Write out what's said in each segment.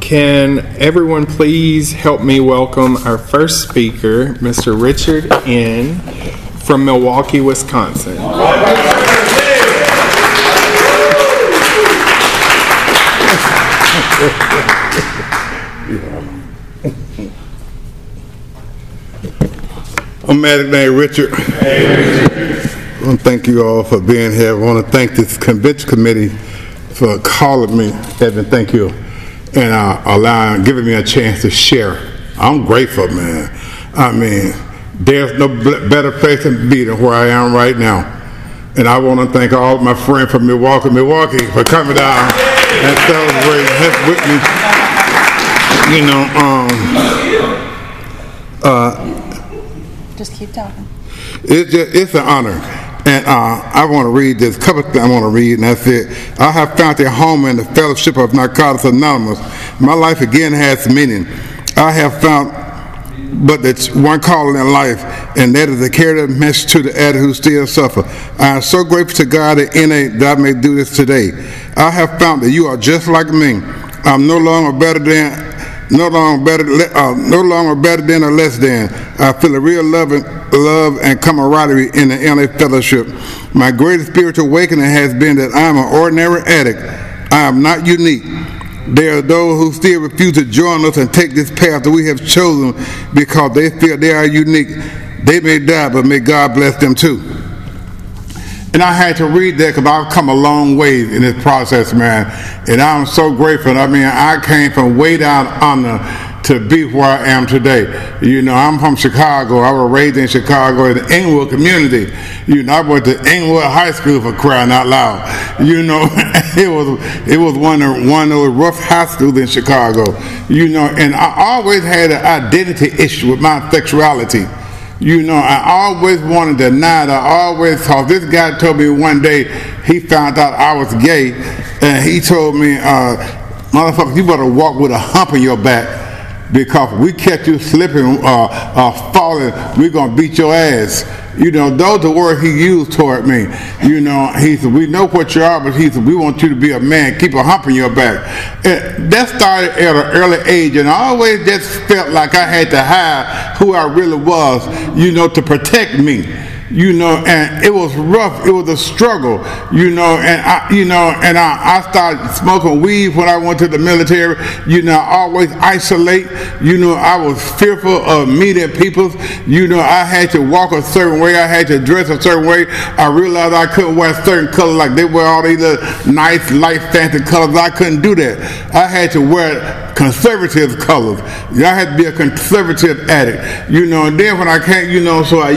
Can everyone please help me welcome our first speaker, Mr. Richard N. from Milwaukee, Wisconsin. I'm Magic Name Richard. I want to thank you all for being here. I want to thank this convention committee for calling me. Evan, thank you. And giving me a chance to share. I'm grateful, man. I mean, there's no better place to be than where I am right now. And I want to thank all of my friends from Milwaukee, for coming down and celebrating with me. You know, just keep talking. It's an honor. And I want to read this couple things I want to read, and that's it. I have found a home in the fellowship of Narcotics Anonymous. My life again has meaning. I have found but it's one calling in life, and that is to carry the message to the addict who still suffer. I am so grateful to God that I may do this today. I have found that you are just like me. I'm no longer better than or less than. I feel a real love and camaraderie in the LA fellowship. My greatest spiritual awakening has been that I am an ordinary addict. I am not unique. There are those who still refuse to join us and take this path that we have chosen because they feel they are unique. They may die, but may God bless them too. And I had to read that because I've come a long way in this process, man. And I'm so grateful. I mean, I came from way down under to be where I am today. You know, I'm from Chicago. I was raised in Chicago in the Inglewood community. You know, I went to Inglewood High School, for crying out loud. You know, it was one of those rough high schools in Chicago. You know, and I always had an identity issue with my sexuality. You know, I always wanted to deny it. Cause this guy told me one day he found out I was gay, and he told me, motherfucker, you better walk with a hump in your back, because if we catch you slipping falling, we're going to beat your ass. You know, those are the words he used toward me. You know, he said, we know what you are, but he said, we want you to be a man, keep a hump in your back. And that started at an early age, and I always just felt like I had to hide who I really was, you know, to protect me. You know, and it was rough. It was a struggle, you know, and I started smoking weed when I went to the military. You know, I always isolate. You know, I was fearful of meeting people. You know, I had to walk a certain way. I had to dress a certain way. I realized I couldn't wear certain colors like they wear all these nice, light, fancy colors. I couldn't do that. I had to wear conservative colors. I had to be a conservative addict. You know, and then when I came, you know, so I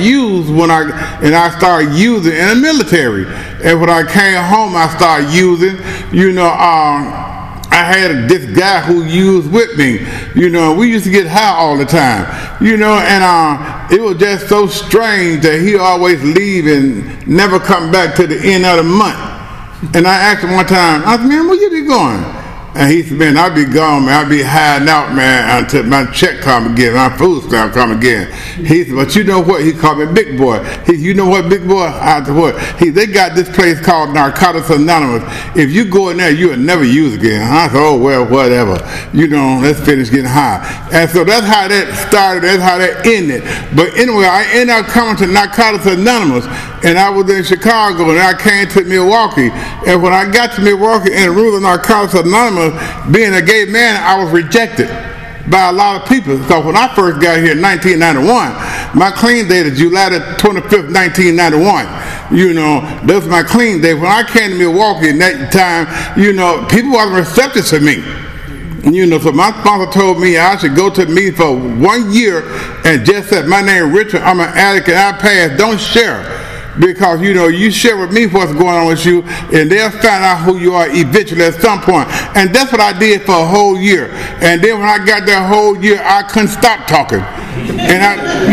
started using in the military. And when I came home, I started using, you know, I had this guy who used with me. You know, we used to get high all the time. You know, and it was just so strange that he always leave and never come back to the end of the month. And I asked him one time, I said, man, where you be going? And he said, man, I'll be gone, man. I'll be hiding out, man, until my check come again, my food stamp come again. He said, but you know what? He called me Big Boy. He said, you know what, Big Boy? I said, what? They got this place called Narcotics Anonymous. If you go in there, you'll never use again. I said, oh, well, whatever. You know, let's finish getting high. And so that's how that started. That's how that ended. But anyway, I ended up coming to Narcotics Anonymous, and I was in Chicago, and I came to Milwaukee. And when I got to Milwaukee and the rule of Narcotics Anonymous, being a gay man, I was rejected by a lot of people. Because when I first got here in 1991, my clean date is July the 25th, 1991. You know, that was my clean date. When I came to Milwaukee in that time, you know, people wasn't receptive to me. You know, so my sponsor told me I should go to me for 1 year and just said, my name is Richard, I'm an addict and I pass, don't share. Because, you know, you share with me what's going on with you, and they'll find out who you are eventually at some point. And that's what I did for a whole year. And then when I got that whole year, I couldn't stop talking. And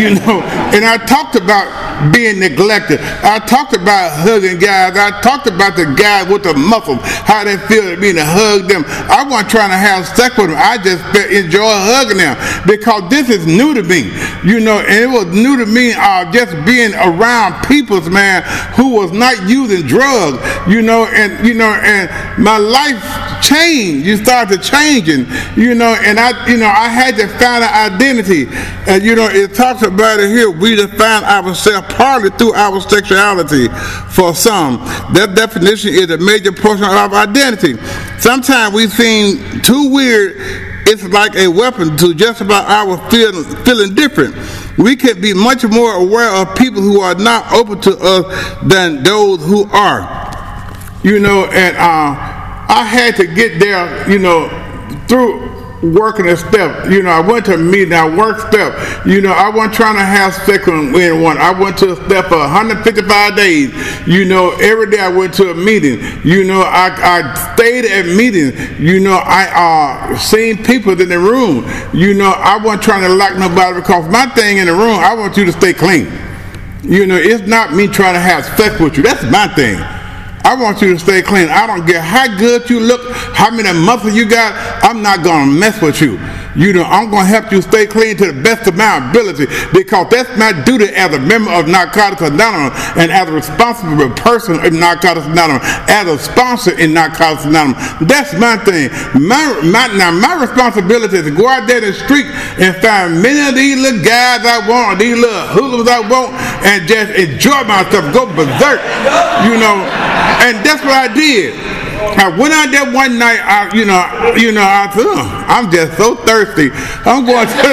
I talked about being neglected. I talked about hugging guys. I talked about the guys with the muscles, how they feel to me to hug them. I wasn't trying to have sex with them. I just enjoy hugging them because this is new to me. you know, and it was new to me just being around people, man, who was not using drugs, you know, and my life changed. You started changing, you know, and I had to find an identity, and you know, it talks about it here. We define ourselves partly through our sexuality. For some, that definition is a major portion of our identity. Sometimes we seem too weird. It's like a weapon to just about our feeling different. We can be much more aware of people who are not open to us than those who are. You know, and I had to get there, you know, through working a step. You know, I went to a meeting, I worked step. You know, I wasn't trying to have sex with one. I went to a step for 155 days. You know, every day I went to a meeting. You know, I stayed at meetings. You know, I seen people in the room. You know, I wasn't trying to lock nobody, because my thing in the room, I want you to stay clean. You know, it's not me trying to have sex with you. That's my thing. I want you to stay clean. I don't care how good you look, how many muscles you got. I'm not going to mess with you. You know, I'm going to help you stay clean to the best of my ability, because that's my duty as a member of Narcotics Anonymous and as a responsible person in Narcotics Anonymous, as a sponsor in Narcotics Anonymous. That's my thing. My responsibility is to go out there in the street and find many of these little guys I want, or these little hoodlums I want, and just enjoy myself, go berserk, you know. And that's what I did. I went out there one night. I said, I'm just so thirsty. I'm going to,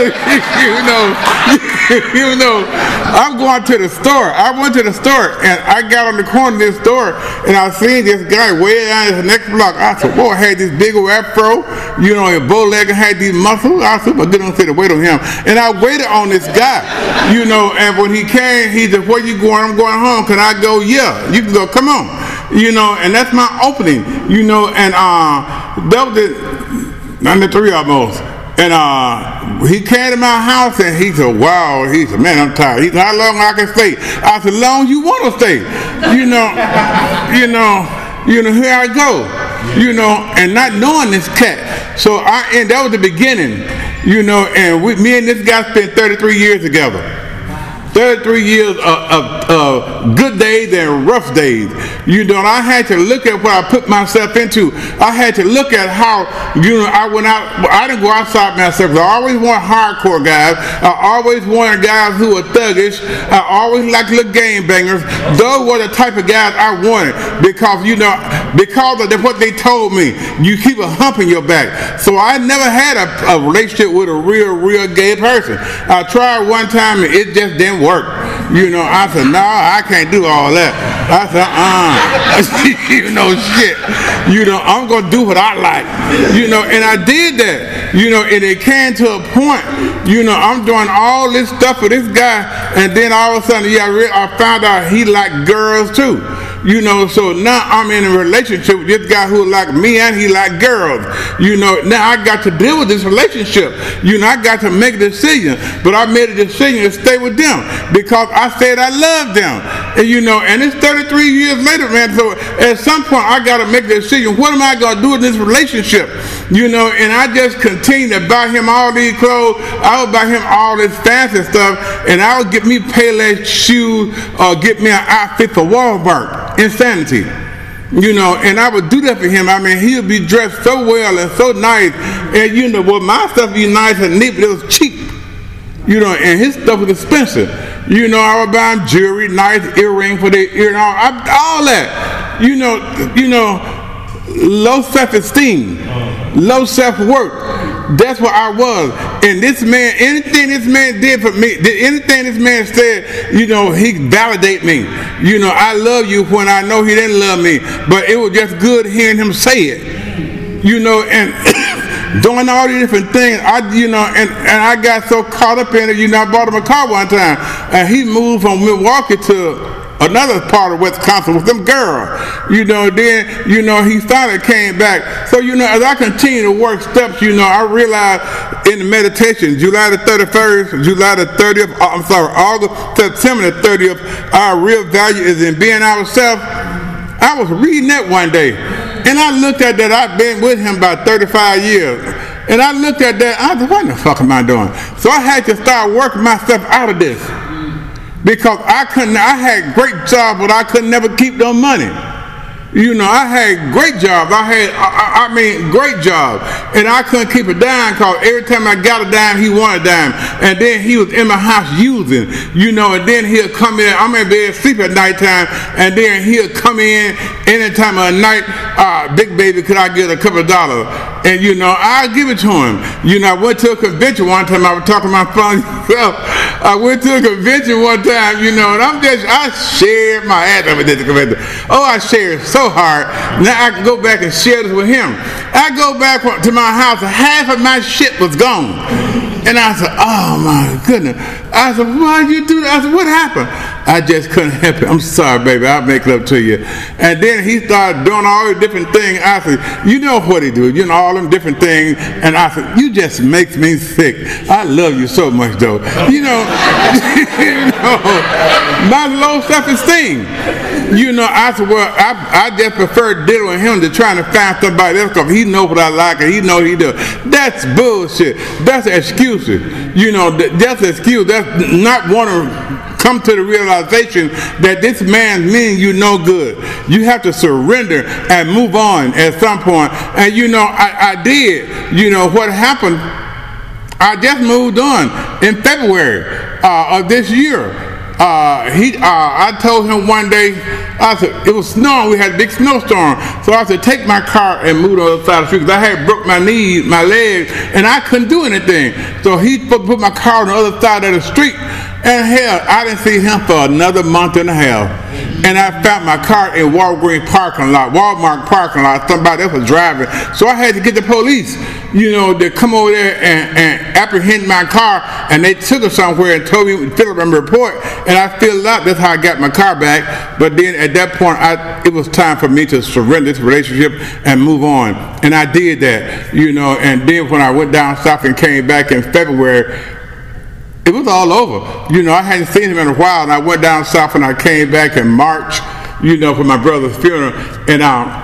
I'm going to the store. I went to the store, and I got on the corner of this store, and I seen this guy way down the next block. I said, boy, I had this big old afro, you know, and bow-legged, had these muscles. I said, but didn't say to wait on him. And I waited on this guy, you know, and when he came, he said, where you going? I'm going home. Can I go? Yeah. You can go. Come on. You know, and that's my opening, you know, and that was it, 93 almost. And he came to my house, and he said, wow, he said, man, I'm tired. He said, how long I can stay? I said, long as you want to stay. You know, here I go, you know, and not knowing this cat. So that was the beginning, you know, and me and this guy spent 33 years together. 33 years of good days and rough days. You know, and I had to look at what I put myself into. I had to look at how, you know, I went out. I didn't go outside myself. I always wanted hardcore guys. I always wanted guys who were thuggish. I always liked little game bangers. Those were the type of guys I wanted, because, you know, because of what they told me, you keep a hump in your back. So I never had a relationship with a real gay person. I tried one time, and it just didn't work. You know, I said, no, I can't do all that. I said, you know, shit. You know, I'm going to do what I like. You know, and I did that. You know, and it came to a point, you know, I'm doing all this stuff for this guy, and then all of a sudden, I found out he liked girls too. You know, so now I'm in a relationship with this guy who like me, and he like girls. You know, now I got to deal with this relationship. You know, I got to make a decision. But I made a decision to stay with them, because I said I love them. And, you know, and it's 33 years later, man. So at some point, I got to make a decision. What am I going to do in this relationship? You know, and I just continued to buy him all these clothes. I would buy him all this fancy stuff, and I would get me Payless shoes or get me an outfit for Walmart. Insanity. You know, and I would do that for him. I mean, he would be dressed so well and so nice, and you know, well, my stuff would be nice and neat, but it was cheap. You know, and his stuff was expensive. You know, I would buy him jewelry, nice earring for their ear, and all that. You know, low self-esteem, low self-worth. That's what I was. And this man, anything this man did for me, anything this man said, you know, he validate me. You know, I love you when I know he didn't love me. But it was just good hearing him say it. You know, and doing all these different things, and I got so caught up in it. You know, I bought him a car one time, and he moved from Milwaukee to another part of Wisconsin with them girls. You know, then, you know, he finally came back. So, you know, as I continue to work steps, you know, I realized in the meditation, July the 31st, July the 30th, August, September the 30th, our real value is in being ourselves. I was reading that one day, and I looked at that. I've been with him about 35 years. And I looked at that, I said, what in the fuck am I doing? So I had to start working myself out of this. Because I had great jobs, but I could never keep no money. You know, I had great jobs. I mean, great jobs. And I couldn't keep a dime because every time I got a dime, he wanted a dime. And then he was in my house using, you know, and then he'll come in. I'm in bed, sleep at nighttime, and then he'll come in any time of the night. Big baby, could I get a couple of dollars? And, you know, I'll give it to him. You know, I went to a convention one time. I was talking to my phone myself. I went to a convention one time, you know, and I shared my ass up at the convention. Oh, I shared so hard. Now I can go back and share this with him. I go back to my house, half of my shit was gone. And I said, oh my goodness. I said, why'd you do that? I said, what happened? I just couldn't help it. I'm sorry, baby. I'll make it up to you. And then he started doing all these different things. I said, you know what he do. You know, all them different things. And I said, you just makes me sick. I love you so much, though. You know, my low self-esteem. You know, I said, well, I just prefer dealing with him to trying to find somebody else because he know what I like and he know what he does. That's bullshit. That's excuses. You know, that's an excuse. That's not want to come to the realization that this man means you no good. You have to surrender and move on at some point. And you know, I did. You know, what happened, I just moved on in February of this year. I told him one day, I said, it was snowing, we had a big snowstorm. So I said, take my car and move to the other side of the street because I had broke my knees, my legs, and I couldn't do anything. So he put my car on the other side of the street. And hell, I didn't see him for another month and a half. And I found my car in Walmart parking lot. Somebody else was driving. So I had to get the police, you know, to come over there and apprehend my car. And they took it somewhere and told me to fill up a report. And I filled out. That's how I got my car back. But then at that point, it was time for me to surrender this relationship and move on. And I did that, you know. And then when I went down south and came back in February, it was all over. You know, I hadn't seen him in a while, and I went down south and I came back in March, you know, for my brother's funeral, and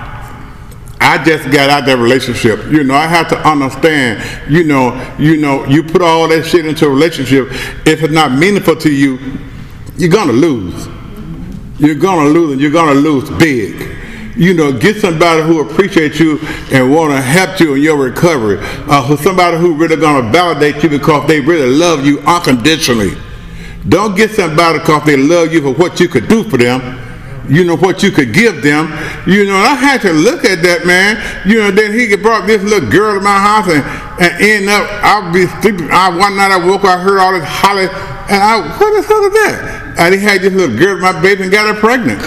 I just got out that relationship. You know, I have to understand, you know, you put all that shit into a relationship, if it's not meaningful to you, you're gonna lose. You're gonna lose, and you're gonna lose big. You know, get somebody who appreciates you and want to help you in your recovery. Somebody who really going to validate you because they really love you unconditionally. Don't get somebody because they love you for what you could do for them. You know, what you could give them. You know, I had to look at that, man. You know, then he brought this little girl to my house and end up, I'll be sleeping. One night I woke up, I heard all this holler, and what the hell is that? And he had this little girl, my baby, and got her pregnant.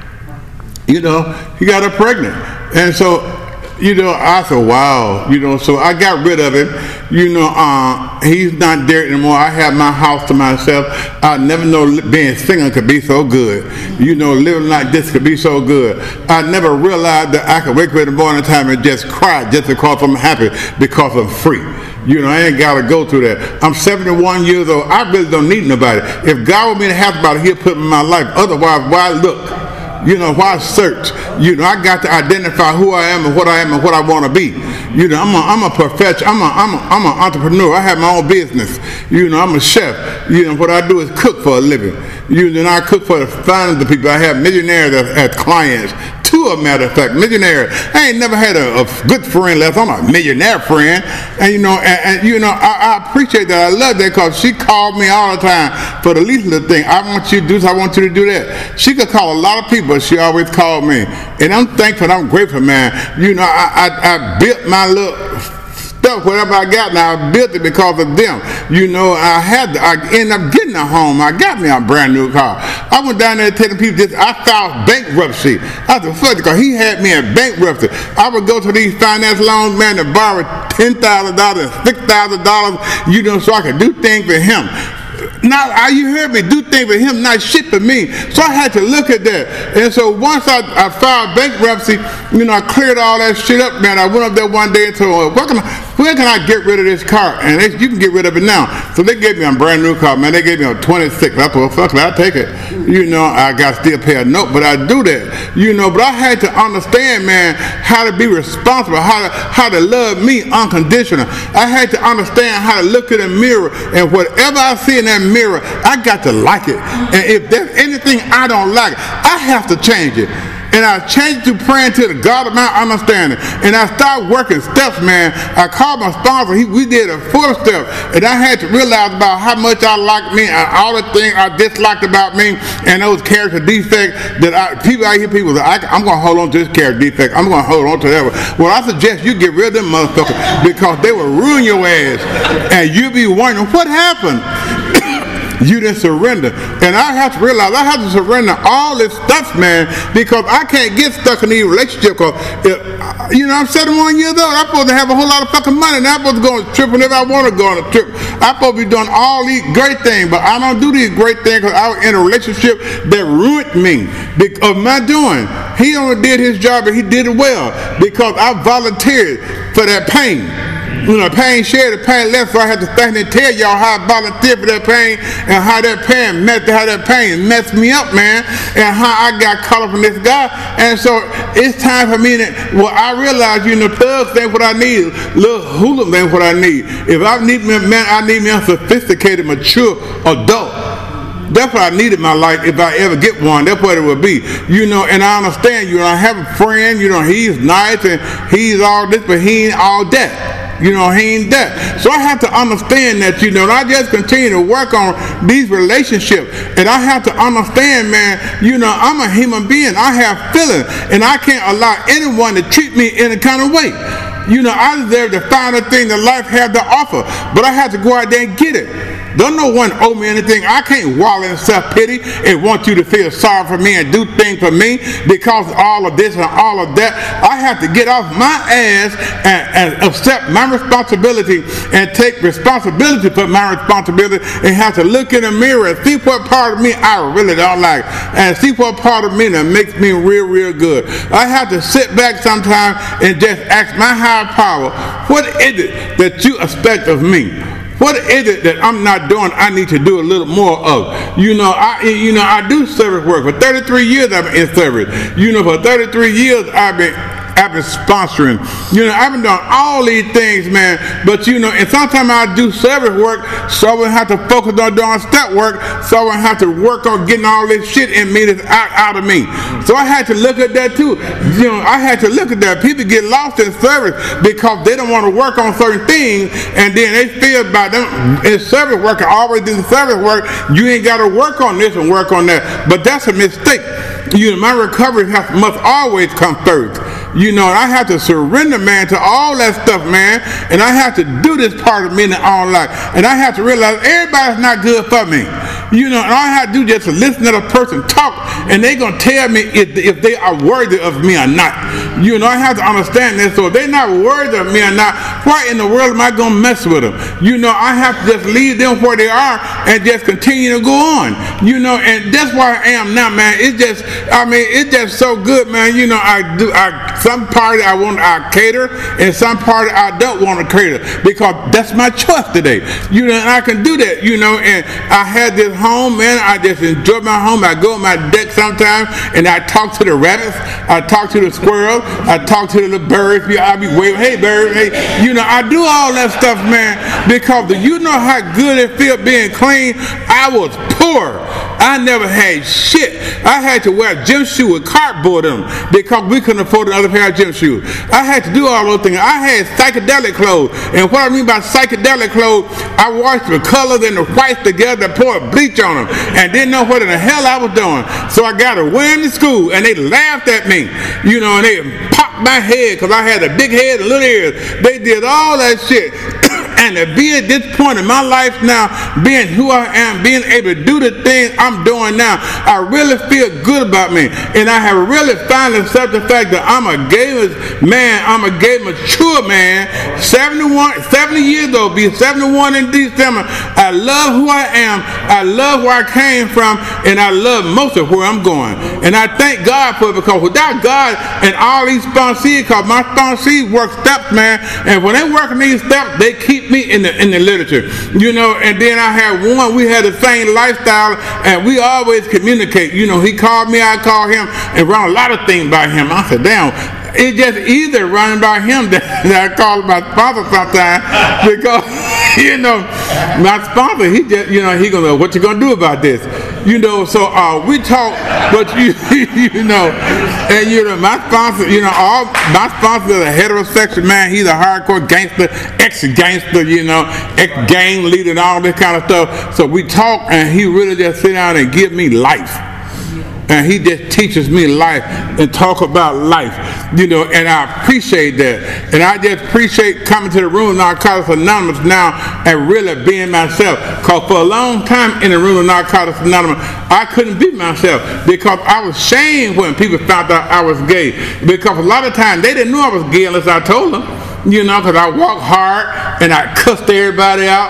You know, he got her pregnant. And so, you know, I said, wow. You know, so I got rid of him. You know, he's not there anymore. I have my house to myself. I never know being single could be so good. You know, living like this could be so good. I never realized that I could wake up in the morning time and just cry just because I'm happy, because I'm free. You know, I ain't got to go through that. I'm 71 years old. I really don't need nobody. If God want me to have somebody, he'll put me in my life. Otherwise, why look? You know, why search? You know, I got to identify who I am and what I want to be. You know, I'm a professional. I'm an entrepreneur. I have my own business. You know, I'm a chef. You know, what I do is cook for a living. You know, and I cook for the finest of people. I have millionaires as clients. Two, a matter of fact, millionaires. I ain't never had a good friend left. I'm a millionaire friend. And you know, you know, I appreciate that. I love that because she called me all the time for the least little thing. I want you to do this. I want you to do that. She could call a lot of people, but she always called me. And I'm thankful. I'm grateful, man. You know, I built my little stuff, whatever I got now, I built it because of them. You know, I ended up getting a home. I got me a brand new car. I went down there telling people this. I filed bankruptcy. I was fuck because he had me in bankruptcy. I would go to these finance loans, man, to borrow $10,000, $6,000, you know, so I could do things for him. Now, you heard me, do things for him, not shit for me. So I had to look at that. And so once I filed bankruptcy, you know, I cleared all that shit up, man. I went up there one day and told him, where can I get rid of this car? And you can get rid of it now. So they gave me a brand new car, man. They gave me a 26. I thought, well, fuck it, I'll take it. You know, I got to still pay a note, but I do that. You know, but I had to understand, man, how to be responsible, how to love me unconditional. I had to understand how to look in the mirror, and whatever I see in that mirror, I got to like it. And if there's anything I don't like, I have to change it. And I changed to praying to the God of my understanding. And I started working steps, man. I called my sponsor. We did a 4 step. And I had to realize about how much I liked me and all the things I disliked about me and those character defects that I hear people say, I'm going to hold on to this character defect. I'm going to hold on to that one. Well, I suggest you get rid of them motherfuckers because they will ruin your ass. And you'll be wondering, what happened? You didn't surrender. And I have to realize I have to surrender all this stuff, man, because I can't get stuck in these relationships. Because, you know, I'm 71 years old. I'm supposed to have a whole lot of fucking money, and I'm supposed to go on a trip whenever I want to go on a trip. I'm supposed to be doing all these great things, but I don't do these great things because I was in a relationship that ruined me of my doing. He only did his job, and he did it well because I volunteered for that pain. You know, pain shared, the pain left, so I had to stand and tell y'all how I volunteered for that pain and how that pain messed me up, man, and how I got caught up in this guy. And so it's time for me I realize, you know, thugs ain't what I need, little hoodlums ain't what I need. If I need me a man, I need me a sophisticated, mature adult. That's what I need in my life if I ever get one. That's what it would be. You know, and I understand, you know, I have a friend, you know, he's nice and he's all this, but he ain't all that. You know, he ain't that. So I have to understand that, you know, and I just continue to work on these relationships. And I have to understand, man, you know, I'm a human being. I have feelings. And I can't allow anyone to treat me in a kind of way. You know, I deserve the finer thing that life has to offer. But I have to go out there and get it. Don't no one owe me anything. I can't wallow in self-pity and want you to feel sorry for me and do things for me because of all of this and all of that. I have to get off my ass and accept my responsibility and take responsibility for my responsibility and have to look in the mirror and see what part of me I really don't like and see what part of me that makes me real, real good. I have to sit back sometimes and just ask my higher power, what is it that you expect of me? What is it that I'm not doing I need to do a little more of? You know, I do service work. For 33 years I've been in service. You know, for 33 years I've been sponsoring. You know, I've been doing all these things, man. But, you know, and sometimes I do service work, so I wouldn't have to focus on doing step work, so I wouldn't have to work on getting all this shit in me that's out of me. So I had to look at that too. You know, I had to look at that. People get lost in service because they don't want to work on certain things, and then they feel by them in service work and always do service work, you ain't got to work on this and work on that. But that's a mistake. You know, my recovery must always come first. You know, and I have to surrender, man, to all that stuff, man. And I have to do this part of me in my own life. And I have to realize everybody's not good for me. You know, and all I have to do is just to listen to the person talk, and they're going to tell me if they are worthy of me or not. You know, I have to understand that. So if they're not worthy of me or not, why in the world am I going to mess with them? You know, I have to just leave them where they are and just continue to go on. You know, and that's where I am now, man. It's just, I mean, it's just so good, man. You know, some party I cater, and some party I don't want to cater because that's my choice today. You know, and I can do that, you know, and I had this home, man. I just enjoy my home. I go on my deck sometimes and I talk to the rabbits, I talk to the squirrels, I talk to the little birds. I be waving, hey bird, hey. You know, I do all that stuff, man, because you know how good it feels being clean. I was poor. I never had shit. I had to wear gym shoes with cardboard in them because we couldn't afford another pair of gym shoes. I had to do all those things. I had psychedelic clothes. And what I mean by psychedelic clothes, I washed the colors and the whites together, poured bleach on them, and didn't know what in the hell I was doing. So I got to wear them to school, and they laughed at me. You know, and they popped my head because I had a big head and little ears. They did all that shit. And to be at this point in my life now, being who I am, being able to do the things I'm doing now, I really feel good about me. And I have really finally accepted the fact that I'm a gay man, I'm a gay mature man, 70 years old, be 71 in December. I love who I am, I love where I came from, and I love most of where I'm going. And I thank God for it, because without God and all these sponsees, because my sponsees work steps, man, and when they work in these steps, they keep me in the literature, you know. And then I had one, we had the same lifestyle, and we always communicate. You know, he called me, I called him, and run a lot of things by him. I said, damn, it's just either running by him that I call my sponsor sometimes, because, you know, my sponsor, he just, you know, he gonna know, what you gonna do about this? You know, so we talk, but you know, and you know, my sponsor, you know, all my sponsor is a heterosexual man. He's a hardcore gangster, ex-gangster, you know, ex-gang leader and all this kind of stuff. So we talk, and he really just sit down and give me life. And he just teaches me life and talk about life, you know, and I appreciate that. And I just appreciate coming to the room of Narcotics Anonymous now and really being myself. Because for a long time in the room of Narcotics Anonymous, I couldn't be myself, because I was ashamed when people found out I was gay. Because a lot of times they didn't know I was gay unless I told them. You know, because I walked hard and I cussed everybody out.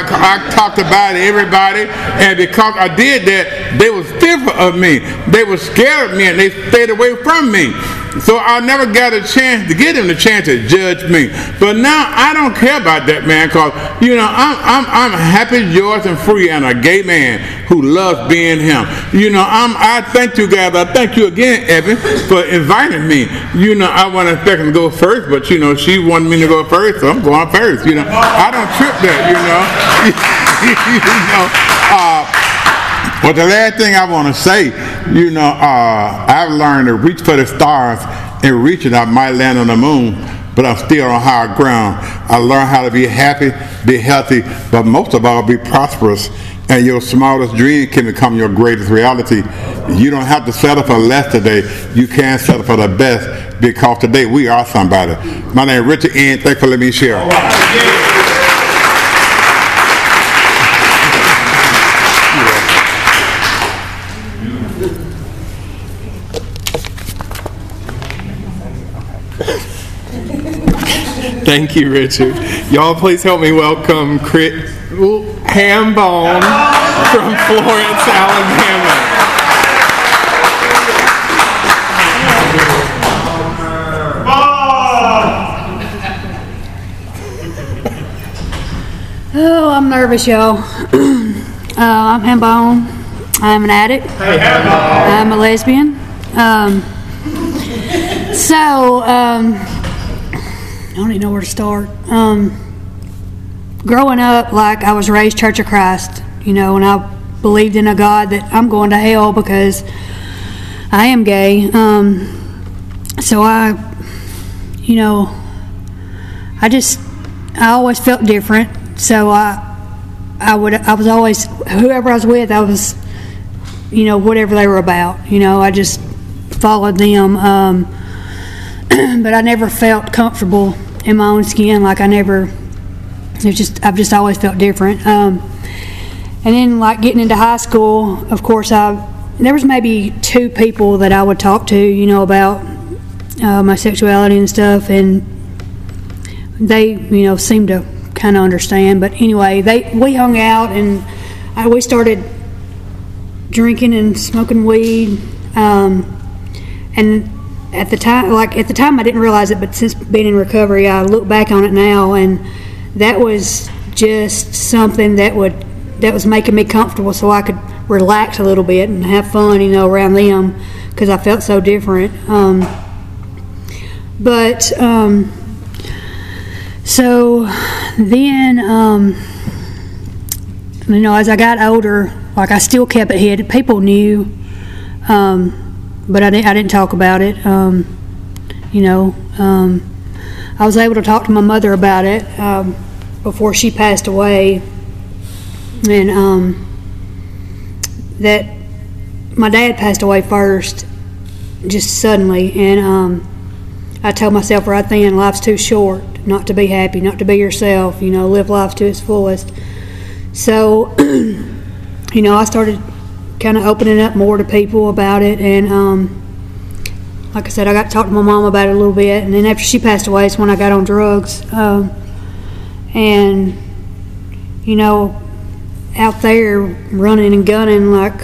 I talked about everybody. And because I did that, they was fearful of me. They were scared of me, and they stayed away from me. So I never got a chance to get them the chance to judge me. But now I don't care about that, man, because, you know, I'm happy, joyous, and free, and a gay man who loves being him. You know, I thank you guys. I thank you again, Evan, for inviting me. You know, I wasn't expecting to go first, but, you know, she wanted me to go first, so I'm going first. You know, I don't trip that, you know. You know, but the last thing I want to say, you know, I've learned to reach for the stars, and reaching I might land on the moon, but I'm still on higher ground. I learned how to be happy, be healthy, but most of all, be prosperous. And your smallest dream can become your greatest reality. You don't have to settle for less today. You can settle for the best, because today we are somebody. My name is Richard N. Thanks for letting me share. Thank you, Richard. Y'all please help me welcome Chris Hambone from Florence, Alabama. Oh, I'm nervous, y'all. I'm Hambone. I'm an addict. Hey, Hambone. I'm a lesbian. I don't even know where to start. Growing up, like, I was raised Church of Christ, you know, and I believed in a God that I'm going to hell because I am gay. So I always felt different. So I was always, whoever I was with, I was, you know, whatever they were about. You know, I just followed them. But I never felt comfortable in my own skin. Like, I've just always felt different. And then, like, getting into high school, of course, there was maybe 2 people that I would talk to, you know, about my sexuality and stuff, and they, you know, seemed to kind of understand. But anyway, we hung out, and we started drinking and smoking weed, and at the time I didn't realize it, but since being in recovery, I look back on it now, and that was just something that was making me comfortable, so I could relax a little bit and have fun, you know, around them, because I felt so different. So then, you know, as I got older, like, I still kept it hidden. People knew, but I didn't talk about it. You know, I was able to talk to my mother about it before she passed away, and that my dad passed away first, just suddenly, and I told myself right then, life's too short not to be happy, not to be yourself, live life to its fullest. So, I started kind of opening up more to people about it, and like I said, I got to talk to my mom about it a little bit, and then after she passed away, it's when I got on drugs. And, out there running and gunning, like,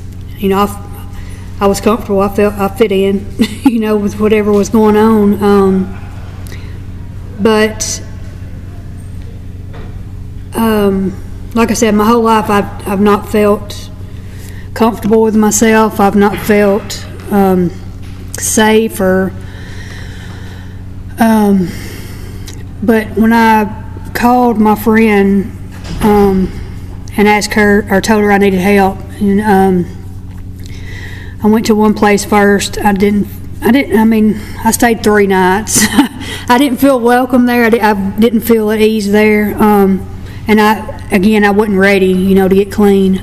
I was comfortable. I fit in, with whatever was going on. But like I said, my whole life I've not felt comfortable with myself. I've not felt safe or. But when I called my friend and asked her or told her I needed help, and I went to one place first. I stayed 3 nights. I didn't feel welcome there. I didn't feel at ease there. And I wasn't ready, to get clean.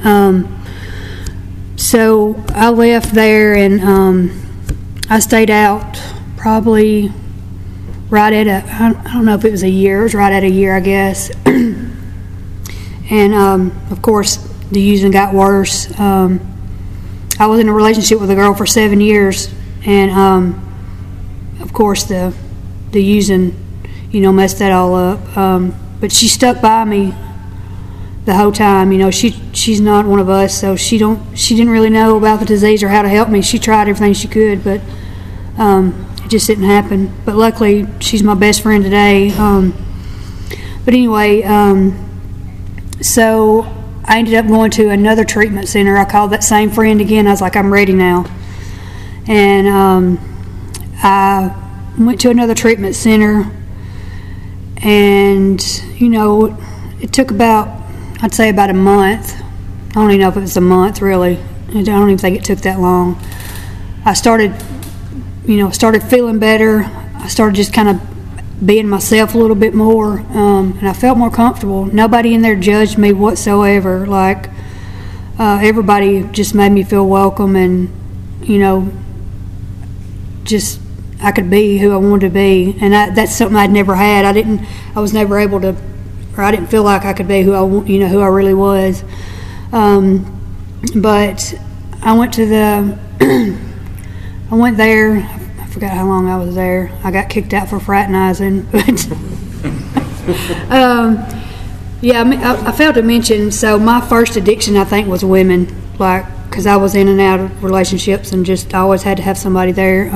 So I left there, and I stayed out probably right at I don't know if it was a year. It was right at a year, I guess. And of course, the using got worse. I was in a relationship with a girl for 7 years, and of course the using, messed that all up. But she stuck by me the whole time. She's not one of us, so she didn't really know about the disease or how to help me. She tried everything she could, but it just didn't happen. But luckily, she's my best friend today. But anyway, so I ended up going to another treatment center. I called that same friend again. I was like, I'm ready now. And I went to another treatment center, and, it took I'd say about a month. I don't even know if it was a month, really. I don't even think it took that long. I started feeling better. I started just kind of being myself a little bit more, and I felt more comfortable. Nobody in there judged me whatsoever. Like, everybody just made me feel welcome, and, just I could be who I wanted to be, and that's something I'd never had. I was never able to, or I didn't feel like I could be who I really was. But I went to I went there. I forgot how long I was there. I got kicked out for fraternizing, but I failed to mention. So my first addiction, I think, was women, because I was in and out of relationships and just always had to have somebody there.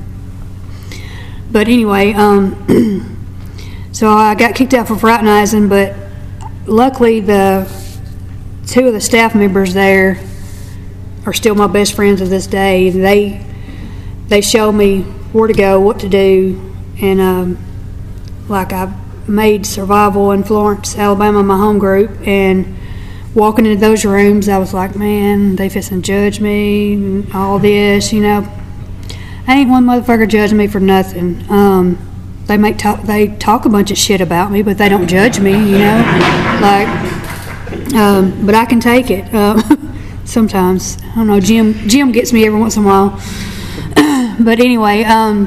But anyway, so I got kicked out for fraternizing, but luckily the 2 of the staff members there are still my best friends to this day. They showed me where to go, what to do, and I made Survival in Florence, Alabama, my home group, and walking into those rooms, I was like, man, they fixing to judge me and all this, Ain't one motherfucker judging me for nothing. They talk a bunch of shit about me, but they don't judge me, but I can take it sometimes. I don't know. Jim gets me every once in a while. But anyway,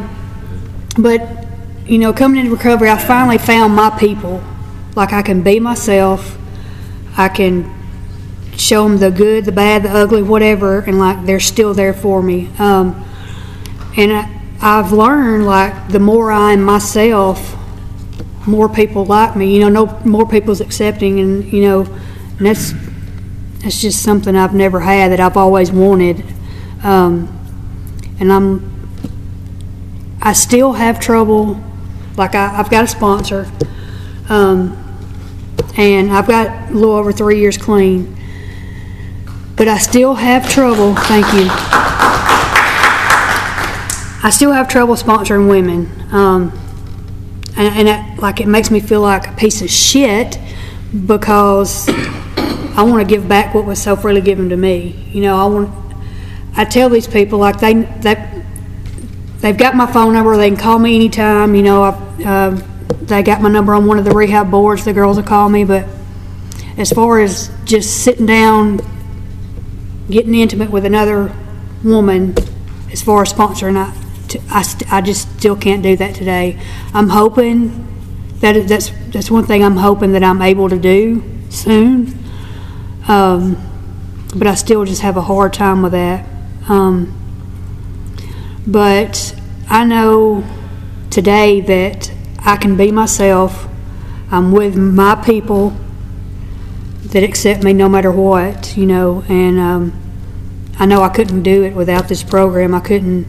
coming into recovery, I finally found my people. Like, I can be myself. I can show them the good, the bad, the ugly, whatever, and they're still there for me. And I've learned, the more I'm myself, more people like me. More people's accepting, and and that's just something I've never had that I've always wanted. And I still have trouble. I've got a sponsor, and I've got a little over 3 years clean, but I still have trouble. Thank you. I still have trouble sponsoring women, and it makes me feel like a piece of shit, because I want to give back what was so freely given to me. I tell these people, they've got my phone number. They can call me anytime. They got my number on one of the rehab boards. The girls will call me. But as far as just sitting down, getting intimate with another woman, as far as sponsoring, I just still can't do that today. I'm hoping that's one thing I'm hoping that I'm able to do soon. But I still just have a hard time with that. But I know today that I can be myself. I'm with my people that accept me no matter what, you know, and I know I couldn't do it without this program. I couldn't.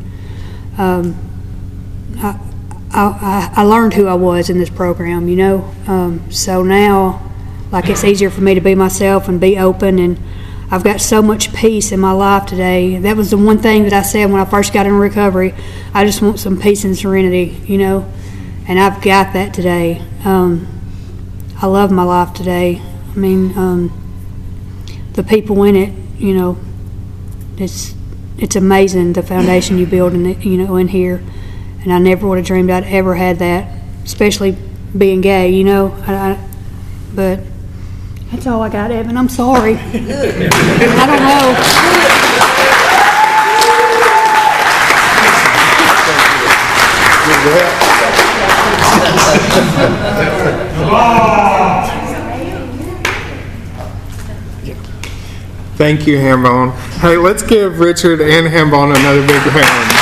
I learned who I was in this program, you know. So now, like, it's easier for me to be myself and be open, and I've got so much peace in my life today. That was the one thing that I said when I first got in recovery. I just want some peace and serenity, you know, and I've got that today. I love my life today. I mean, the people in it, you know, it's amazing the foundation you build in it, you know, in here. And I never would have dreamed I'd ever had that, especially being gay, you know. But that's all I got, Evan. I'm sorry. I don't know. Thank you, Hambone. Hey, let's give Richard and Hambone another big round.